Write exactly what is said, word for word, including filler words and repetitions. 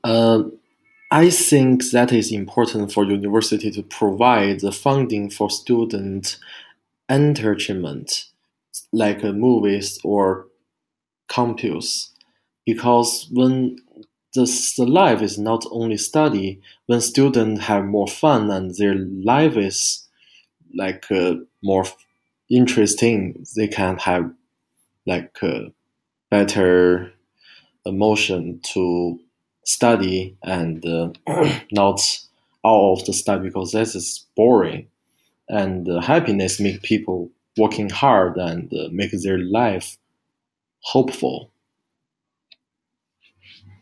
Uh, I think that is important for university to provide the funding for student entertainment, like uh, movies or campus, because when the, the life is not only study, when students have more fun and their life is like uh, more interesting, they can have like uh, better emotion to study and uh, not all of the study because this is boring. And uh, happiness make people working hard and uh, make their life hopeful.